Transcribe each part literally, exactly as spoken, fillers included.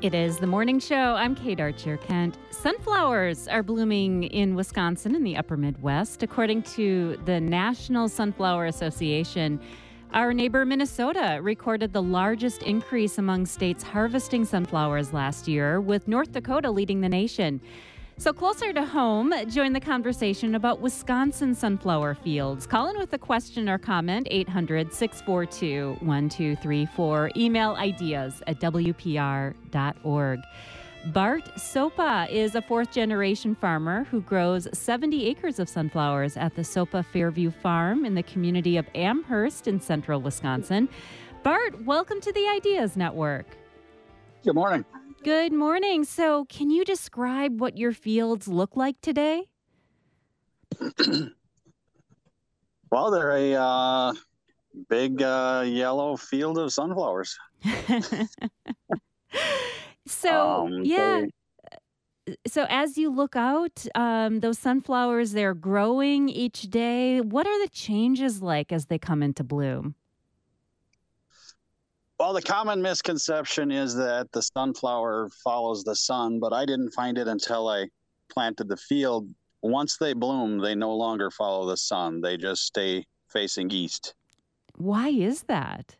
It is the morning show. I'm Kate Archer-Kent. Sunflowers are blooming in Wisconsin in the upper Midwest. According to the National Sunflower Association, our neighbor Minnesota recorded the largest increase among states harvesting sunflowers last year, with North Dakota leading the nation. So closer to home, join the conversation about Wisconsin sunflower fields. Call in with a question or comment, eight hundred, six four two, one two three four. Email ideas at w p r dot org. Bart Sopa is a fourth-generation farmer who grows seventy acres of sunflowers at the Sopa Fairview Farm in the community of Amherst in central Wisconsin. Bart, welcome to the Ideas Network. Good morning. Good morning. So can you describe what your fields look like today? Well, they're a uh, big uh, yellow field of sunflowers. so, um, yeah. They, so as you look out, um, those sunflowers, they're growing each day. What are the changes like as they come into bloom? well, the common misconception is that the sunflower follows the sun, but I didn't find it until I planted the field. Once they bloom, they no longer follow the sun. They just stay facing east. Why is that?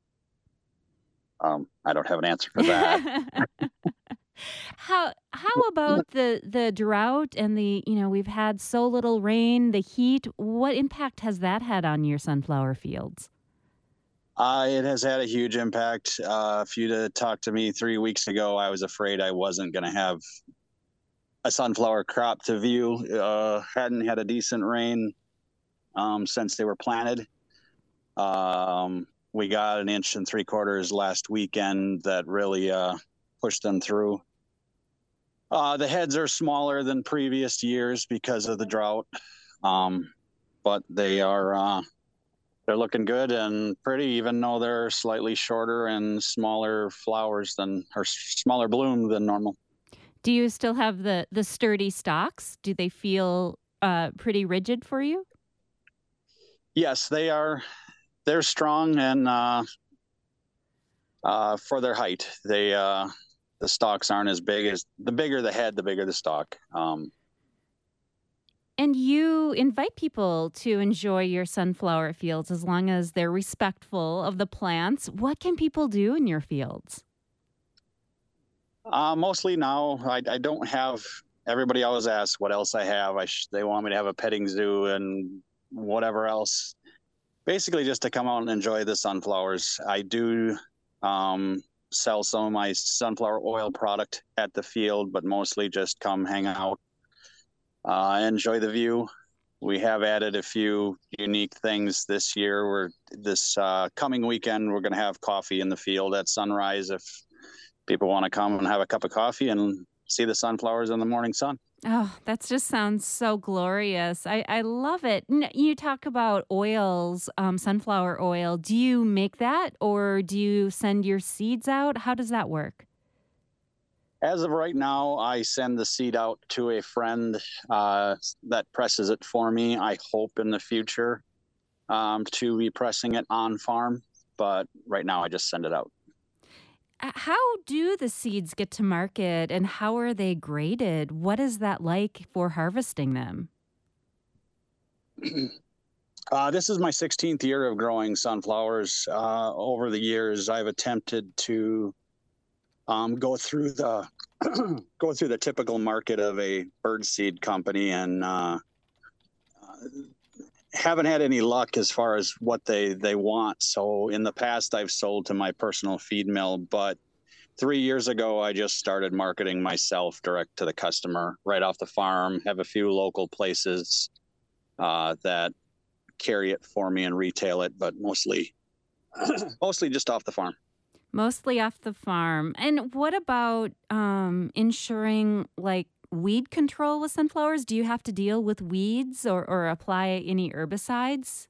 Um, I don't have an answer for that. How how about the the drought and the, you know, we've had so little rain, the heat. What impact has that had on your sunflower fields? Uh, it has had a huge impact. Uh, if you'd have talked to me three weeks ago, I was afraid I wasn't going to have a sunflower crop to view. Uh, hadn't had a decent rain um, since they were planted. Um, we got an inch and three quarters last weekend that really uh, pushed them through. Uh, the heads are smaller than previous years because of the drought, um, but they are uh, they're looking good and pretty, even though they're slightly shorter and smaller flowers than or smaller bloom than normal. Do you still have the the sturdy stalks? Do they feel uh, pretty rigid for you? Yes, they are. They're strong and uh, uh, for their height, they uh, the stalks aren't as big as the bigger the head, the bigger the stalk. Um, And you invite people to enjoy your sunflower fields as long as they're respectful of the plants. What can people do in your fields? uh, mostly now, I, I don't have. Everybody always asks what else I have. I sh- they want me to have a petting zoo and whatever else. Basically, just to come out and enjoy the sunflowers. I do um, sell some of my sunflower oil product at the field, but mostly just come hang out, uh, enjoy the view. We have added a few unique things this year. We're this uh, coming weekend, we're going to have coffee in the field at sunrise if people want to come and have a cup of coffee and see the sunflowers in the morning sun. Oh, that just sounds so glorious. I, I love it. N- You talk about oils, um, sunflower oil. Do you make that or do you send your seeds out? How does that work? As of right now, I send the seed out to a friend uh, that presses it for me. I hope in the future um, to be pressing it on farm, but right now I just send it out. Uh, How do the seeds get to market and how are they graded? What is that like for harvesting them? Uh, this is my sixteenth year of growing sunflowers. Uh, over the years, I've attempted to um, go through the go through the typical market of a birdseed company, and uh, haven't had any luck as far as what they they want. So in the past, I've sold to my personal feed mill, but three years ago, I just started marketing myself direct to the customer right off the farm. Have a few local places uh, that carry it for me and retail it, but mostly mostly just off the farm. Mostly off the farm. And what about um, ensuring like weed control with sunflowers? Do you have to deal with weeds or, or apply any herbicides?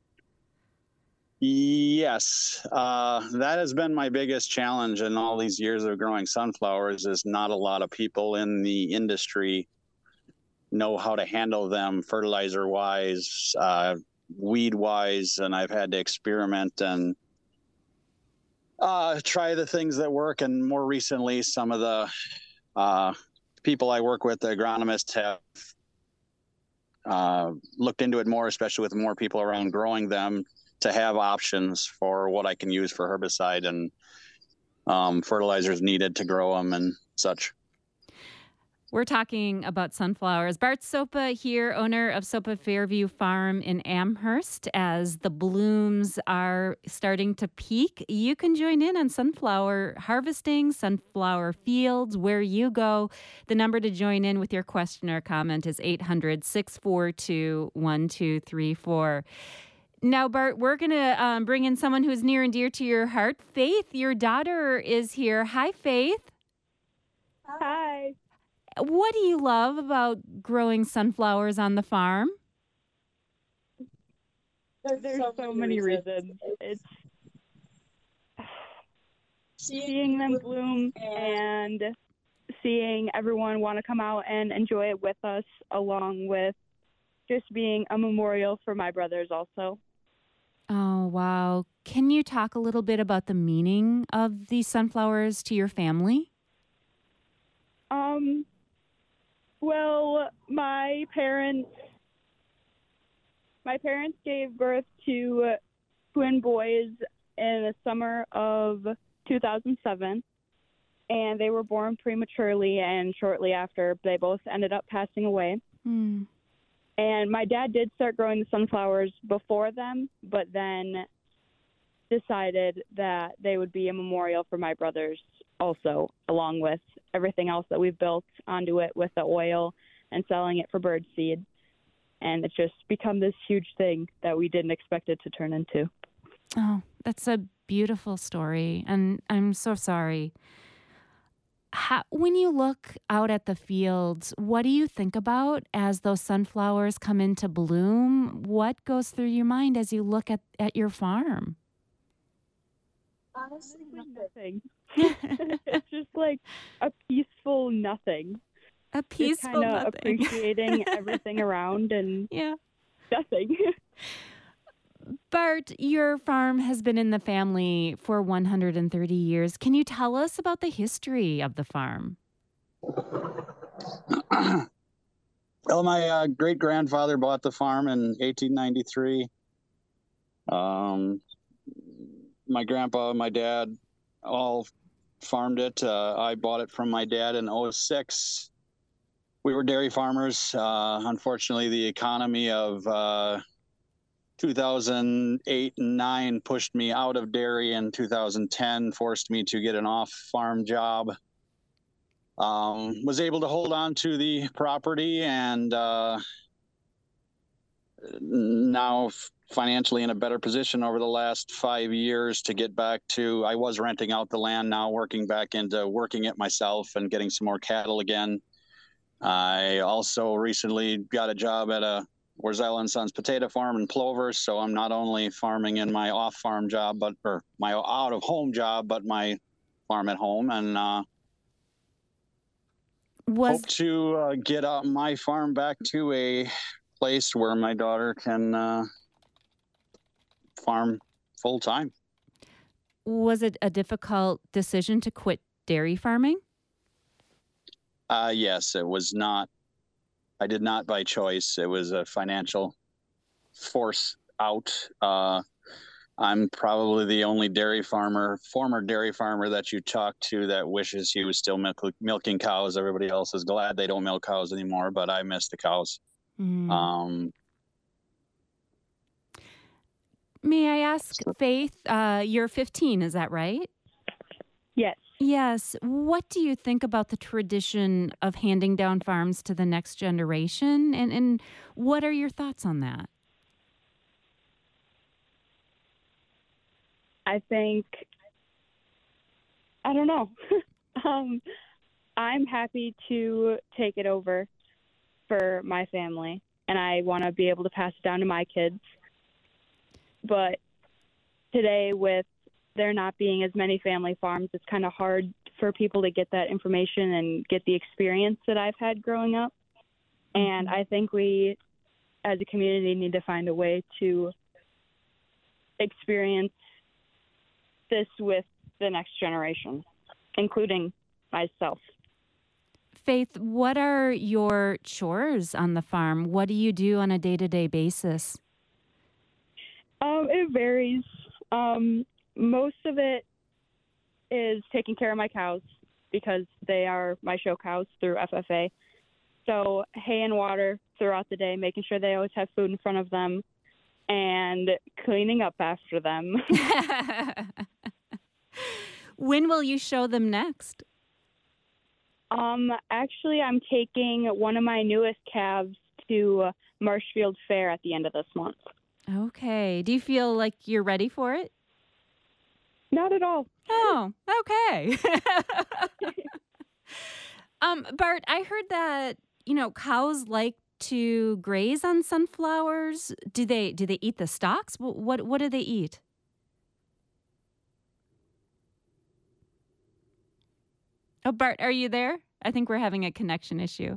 Yes, uh, that has been my biggest challenge in all these years of growing sunflowers. Is not a lot of people in the industry know how to handle them fertilizer wise, uh, weed wise, and I've had to experiment and uh, try the things that work. And more recently, some of the uh, people I work with, the agronomists, have uh, looked into it more, especially with more people around growing them, to have options for what I can use for herbicide and um, fertilizers needed to grow them and such. We're talking about sunflowers. Bart Sopa here, owner of Sopa Fairview Farm in Amherst. As the blooms are starting to peak, you can join in on sunflower harvesting, sunflower fields, where you go. The number to join in with your question or comment is eight hundred, six four two, one two three four. Now, Bart, we're going to um, bring in someone who's near and dear to your heart. Faith, your daughter, is here. Hi, Faith. Hi. What do you love about growing sunflowers on the farm? There's, There's so, so many reasons. reasons. It's seeing them bloom and seeing everyone want to come out and enjoy it with us, along with just being a memorial for my brothers also. Oh, wow. Can you talk a little bit about the meaning of these sunflowers to your family? Um... Well, my parents, my parents gave birth to twin boys in the summer of two thousand seven, and they were born prematurely, and shortly after, they both ended up passing away. Mm. And my dad did start growing the sunflowers before them, but then decided that they would be a memorial for my brothers also, along with everything else that we've built onto it with the oil and selling it for bird seed. And it's just become this huge thing that we didn't expect it to turn into. Oh, that's a beautiful story. And I'm so sorry. How, when you look out at the fields, what do you think about as those sunflowers come into bloom? What goes through your mind as you look at, at your farm? Honestly, nothing. It's just like a peaceful nothing. A peaceful kind of nothing. Appreciating everything around and yeah. nothing. Bart, your farm has been in the family for one hundred thirty years. Can you tell us about the history of the farm? Well, my uh, great-grandfather bought the farm in eighteen ninety-three. Um, my grandpa and my dad all farmed it. Uh, I bought it from my dad in oh six. We were dairy farmers. Uh, unfortunately, the economy of uh, two thousand eight and nine pushed me out of dairy. In two thousand ten, forced me to get an off-farm job. Um, was able to hold on to the property, and uh, now financially in a better position over the last five years to get back to, I was renting out the land, now working back into working it myself and getting some more cattle again. I also recently got a job at a Warzella and Sons potato farm in Plover, so I'm not only farming in my off-farm job, but or my out-of-home job, but my farm at home, and uh, was... hope to uh, get uh, my farm back to a place where my daughter can uh, farm full-time. Was it a difficult decision to quit dairy farming? Uh, yes, it was not. I did not by choice. It was a financial force out. Uh, I'm probably the only dairy farmer, former dairy farmer that you talk to that wishes he was still milk, milking cows. Everybody else is glad they don't milk cows anymore, but I miss the cows. Mm. Um, May I ask, Faith, uh, you're fifteen, is that right? Yes. Yes. What do you think about the tradition of handing down farms to the next generation? And, and what are your thoughts on that? I think, I don't know. um, I'm happy to take it over for my family, and I want to be able to pass it down to my kids. But today, with there not being as many family farms, it's kind of hard for people to get that information and get the experience that I've had growing up. And I think we, as a community, need to find a way to experience this with the next generation, including myself. Faith, what are your chores on the farm? What do you do on a day-to-day basis? Um, it varies. Um, most of it is taking care of my cows because they are my show cows through F F A. So hay and water throughout the day, making sure they always have food in front of them, and cleaning up after them. When will you show them next? Um, actually, I'm taking one of my newest calves to Marshfield Fair at the end of this month. Okay. Do you feel like you're ready for it? Not at all. Oh, okay. um, Bart, I heard that, you know, cows like to graze on sunflowers. Do they do they eat the stalks? What what, what do they eat? Oh, Bart, are you there? I think we're having a connection issue.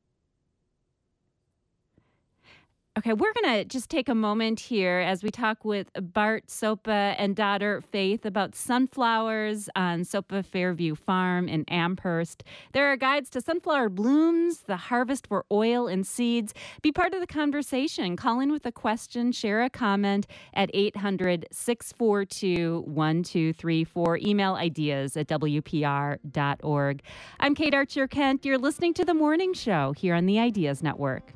Okay, we're going to just take a moment here as we talk with Bart Sopa and daughter Faith about sunflowers on Sopa Fairview Farm in Amherst. There are guides to sunflower blooms, the harvest for oil and seeds. Be part of the conversation. Call in with a question, share a comment at eight hundred, six four two, one two three four. Email ideas at W P R dot org. I'm Kate Archer-Kent. You're listening to The Morning Show here on the Ideas Network.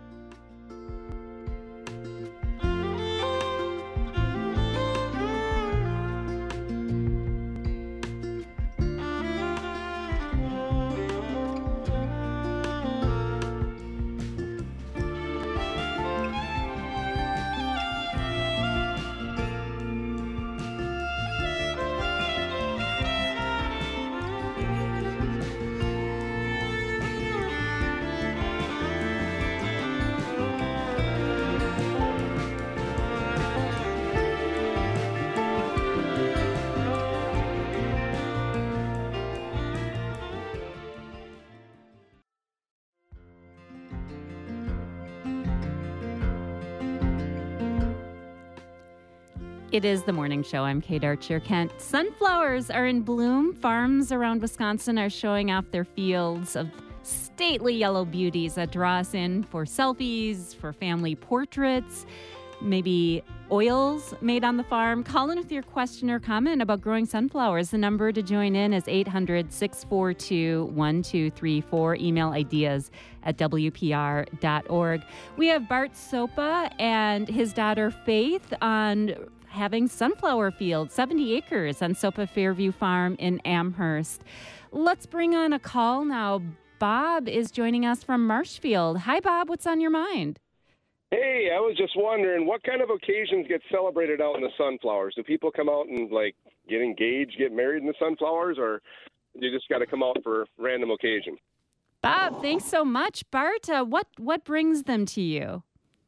It is The Morning Show. I'm Kate Archer-Kent. Sunflowers are in bloom. Farms around Wisconsin are showing off their fields of stately yellow beauties that draw us in for selfies, for family portraits, maybe oils made on the farm. Call in with your question or comment about growing sunflowers. The number to join in is eight hundred, six four two, one two three four. Email ideas at W P R dot org. We have Bart Sopa and his daughter Faith on having sunflower fields, seventy acres on Sopa Fairview Farm in Amherst. Let's bring on a call now. Bob is joining us from Marshfield. Hi, Bob. What's on your mind? Hey, I was just wondering, what kind of occasions get celebrated out in the sunflowers? Do people come out and, like, get engaged, get married in the sunflowers, or you just got to come out for random occasion? Bob, thanks so much. Bart, uh, what, what brings them to you?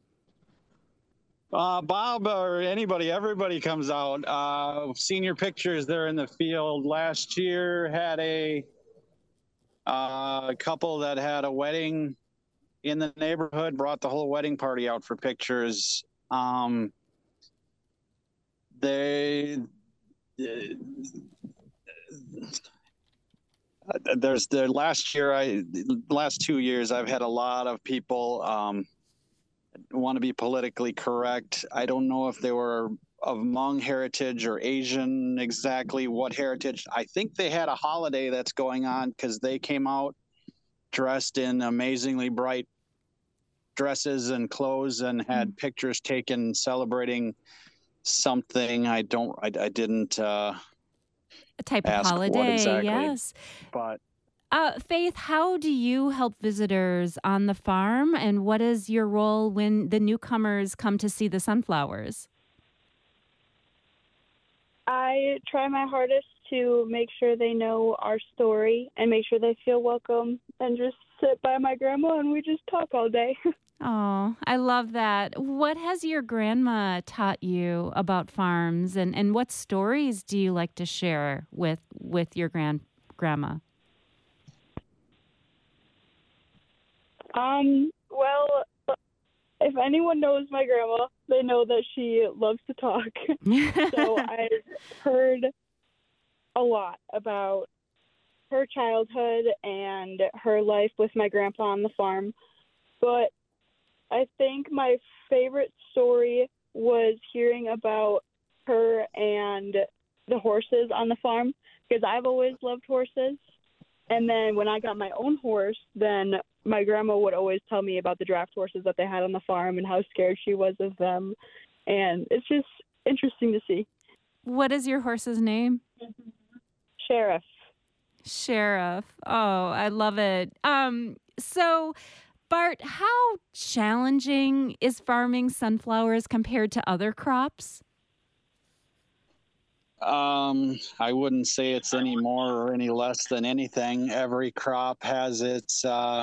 Uh, Bob or anybody, everybody comes out. Uh, seen your pictures there in the field. Last year had a uh, couple that had a wedding in the neighborhood, brought the whole wedding party out for pictures. Um, they, uh, there's the last year, I, last two years, I've had a lot of people, um, want to be politically correct. I don't know if they were of Hmong heritage or Asian, exactly what heritage. I think they had a holiday that's going on because they came out dressed in amazingly bright dresses and clothes and had mm-hmm. pictures taken celebrating something. I don't, I, I didn't uh, a type of holiday, exactly, yes. But Uh, Faith, how do you help visitors on the farm, and what is your role when the newcomers come to see the sunflowers? I try my hardest to make sure they know our story and make sure they feel welcome, and just sit by my grandma and we just talk all day. Oh, I love that. What has your grandma taught you about farms, and, and what stories do you like to share with, with your grand grandma? Um, well, if anyone knows my grandma, they know that she loves to talk. So I've heard a lot about her childhood and her life with my grandpa on the farm. But I think my favorite story was hearing about her and the horses on the farm, because I've always loved horses. And then when I got my own horse, then my grandma would always tell me about the draft horses that they had on the farm and how scared she was of them. And it's just interesting to see. What is your horse's name? Sheriff. Sheriff. Oh, I love it. Um, so, Bart, how challenging is farming sunflowers compared to other crops? Um, I wouldn't say it's any more or any less than anything. Every crop has its uh,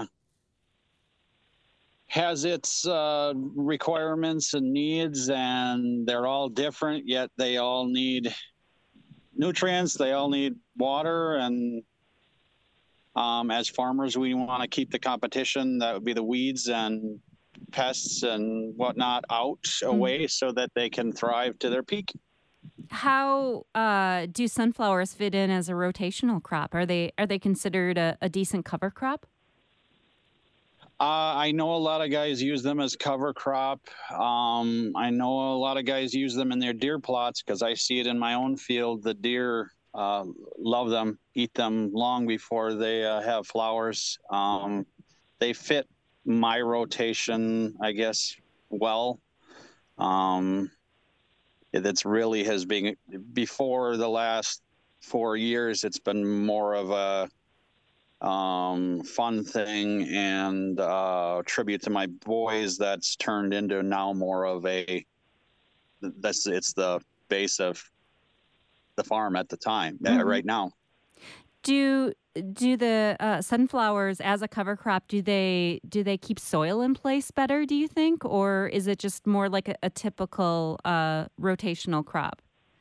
has its uh, requirements and needs, and they're all different. Yet they all need nutrients. They all need water, and um, as farmers, we want to keep the competition. That would be the weeds and pests and whatnot out away, mm. so that they can thrive to their peak. How uh, do sunflowers fit in as a rotational crop? Are they are they considered a, a decent cover crop? Uh, I know a lot of guys use them as cover crop. Um, I know a lot of guys use them in their deer plots, because I see it in my own field. The deer uh, love them, eat them long before they uh, have flowers. Um, they fit my rotation, I guess, well. Um, That's really has been, before the last four years, it's been more of a um, fun thing and uh, tribute to my boys. That's turned into now more of a, that's it's the base of the farm at the time, mm-hmm. uh, right now. Do do the uh, sunflowers as a cover crop, do they do they keep soil in place better, do you think? Or is it just more like a, a typical uh, rotational crop?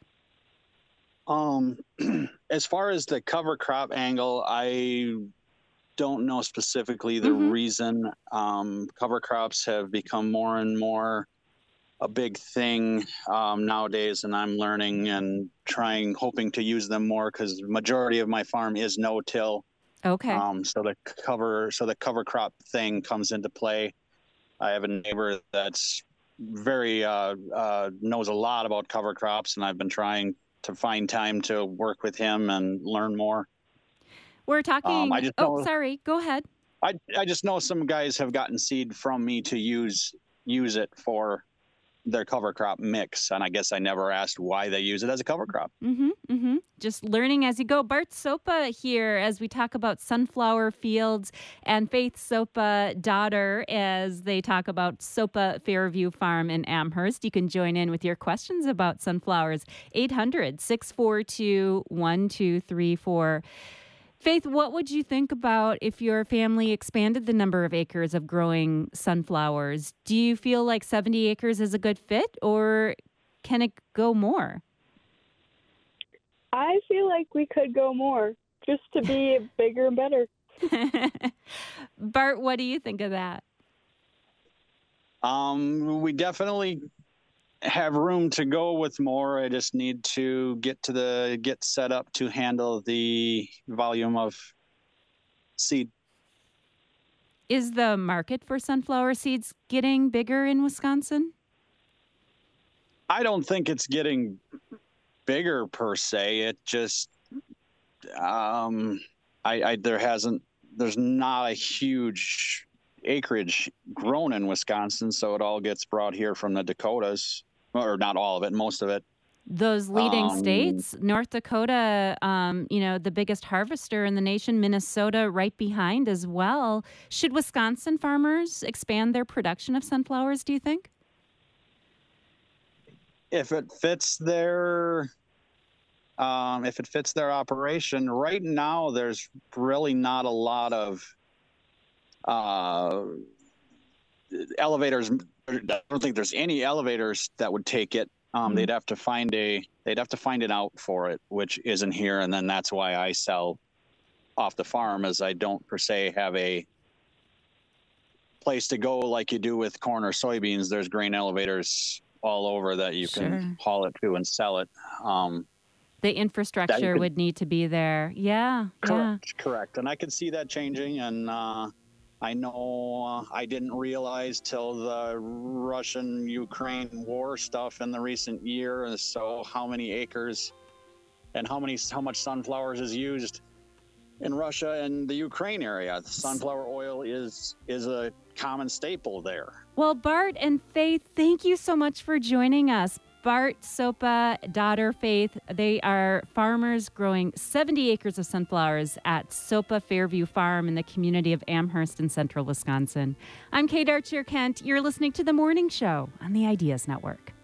Um, as far as the cover crop angle, I don't know specifically the mm-hmm. reason. Um, cover crops have become more and more a big thing um, nowadays, and I'm learning and trying, hoping to use them more, because the majority of my farm is no-till. Okay. Um, so the cover, so the cover crop thing comes into play. I have a neighbor that's very uh, uh, knows a lot about cover crops, and I've been trying to find time to work with him and learn more. We're talking. Um, I just oh, know, sorry. Go ahead. I I just know some guys have gotten seed from me to use use it for their cover crop mix, and I guess I never asked why they use it as a cover crop. Mm-hmm, mm-hmm. Just learning as you go. Bart Sopa here as we talk about sunflower fields, and Faith Sopa, daughter, as they talk about Sopa Fairview Farm in Amherst. You can join in with your questions about sunflowers. eight hundred, six four two, one two three four. Faith, what would you think about if your family expanded the number of acres of growing sunflowers? Do you feel like seventy acres is a good fit, or can it go more? I feel like we could go more, just to be bigger and better. Bart, what do you think of that? Um, we definitely have room to go with more. I just need to get to the get set up to handle the volume of seed. Is the market for sunflower seeds getting bigger in Wisconsin? I don't think it's getting bigger per se. It just um I, I there hasn't there's not a huge acreage grown in Wisconsin, so it all gets brought here from the Dakotas. Or not all of it, most of it. Those leading um, states, North Dakota, um, you know, the biggest harvester in the nation, Minnesota right behind as well. Should Wisconsin farmers expand their production of sunflowers, do you think? If it fits their, um, if it fits their operation, right now there's really not a lot of uh, elevators. I don't think there's any elevators that would take it. Um, mm-hmm. They'd have to find a, they'd have to find an out for it, which isn't here. And then that's why I sell off the farm, as I don't per se have a place to go like you do with corn or soybeans. There's grain elevators all over that you sure. can haul it to and sell it. Um, The infrastructure could, would need to be there. Yeah. Correct. Yeah. Correct. And I could see that changing. And uh, I know uh, I didn't realize till the Russian-Ukraine war stuff in the recent year. So how many acres and how many how much sunflowers is used in Russia and the Ukraine area. Sunflower oil is is a common staple there. Well, Bart and Faith, thank you so much for joining us. Bart, Sopa, daughter Faith, they are farmers growing seventy acres of sunflowers at Sopa Fairview Farm in the community of Amherst in central Wisconsin. I'm Kate Archer Kent. You're listening to The Morning Show on the Ideas Network.